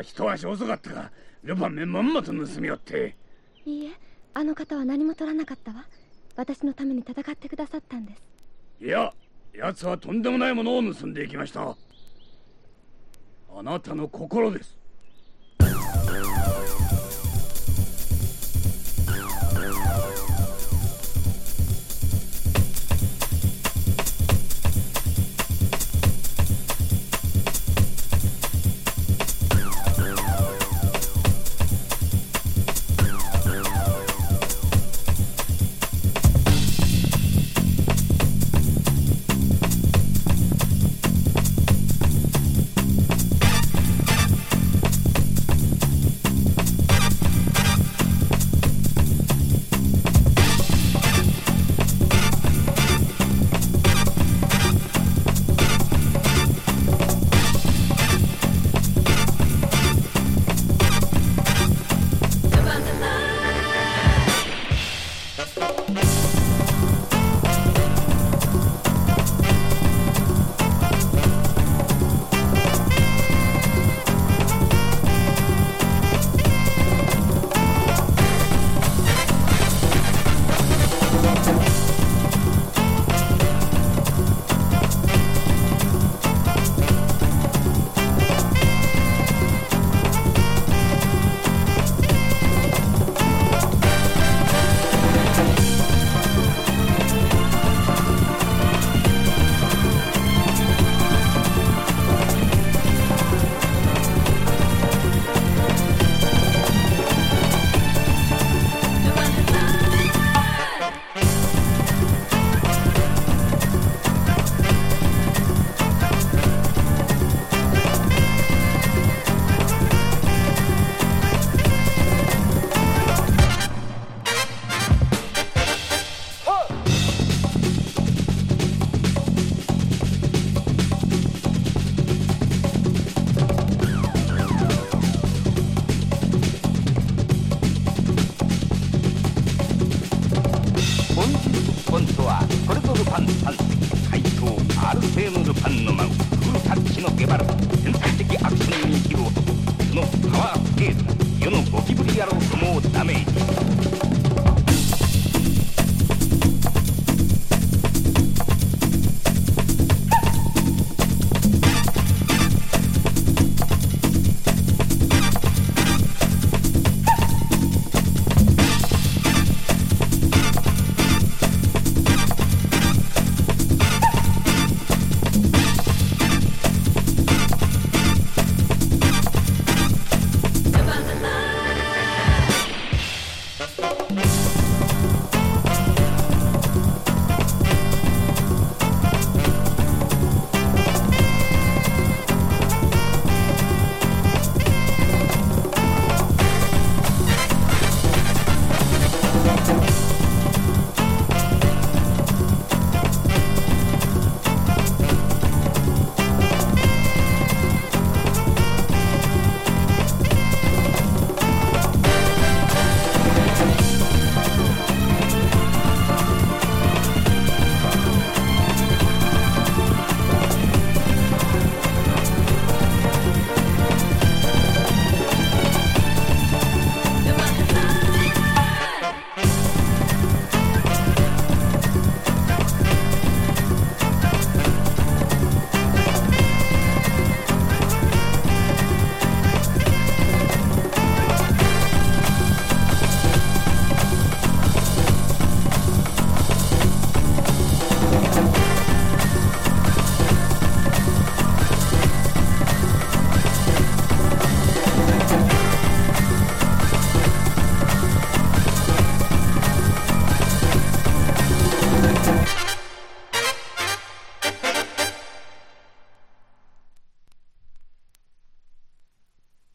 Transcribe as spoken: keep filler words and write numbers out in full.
あ一足遅かったが、ルパンめまんまと盗み寄って。 いいえ、あの方は何も取らなかったわ。私のために戦ってくださったんです。 いや、奴はとんでもないものを盗んでいきました。あなたの心です。 これぞルパン三世怪盗アルセーヌ・ルパンの舞うフルタッチのゲバルト、天才的アクションに生きる男、そのパワースケールが世のゴキブリ野郎どもをダメージ。